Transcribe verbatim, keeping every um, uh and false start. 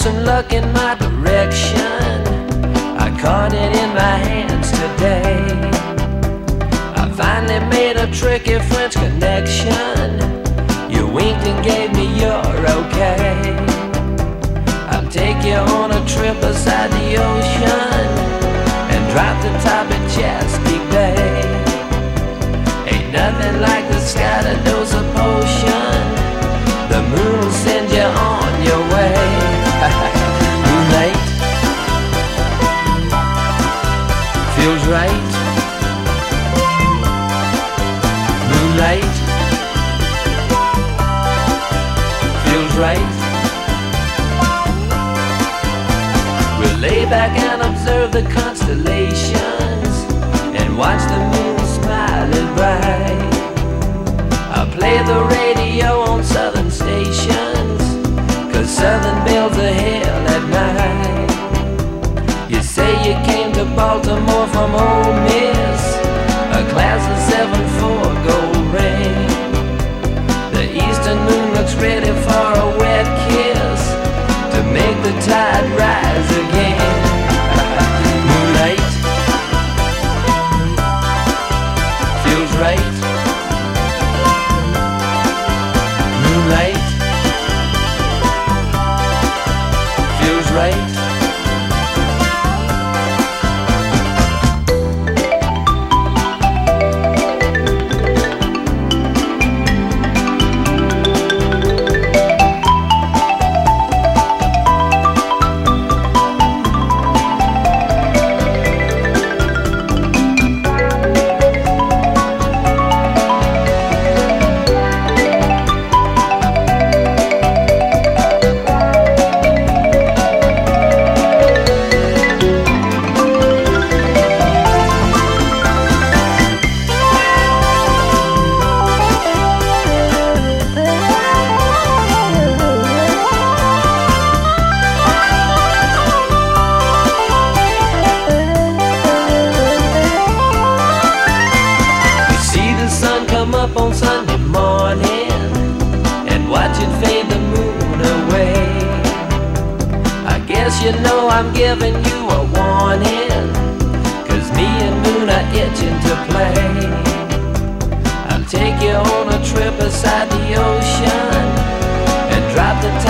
some luck in my direction. I caught it in my hands today. I finally made a tricky French connection. You winked and gave me your okay. I'll take you on a trip beside the ocean and drop the top at Chesapeake Bay. Ain't nothing like the sky to dose a potion. The moon will send you on your way. Moonlight feels right. Moonlight feels right. We'll lay back and observe the constellations and watch the moon smiling bright. I'll play the radio on southern stations, 'cause southern bells are hell at night. You say you came to Baltimore from Ole Miss, a class of seven four gold ring. The eastern moon looks ready for a wet kiss to make the tide rise again. Moonlight feels right. Moonlight feels right. On Sunday morning and watch it fade the moon away. I guess you know I'm giving you a warning, 'cause me and moon are itching to play. I'll take you on a trip beside the ocean and drop the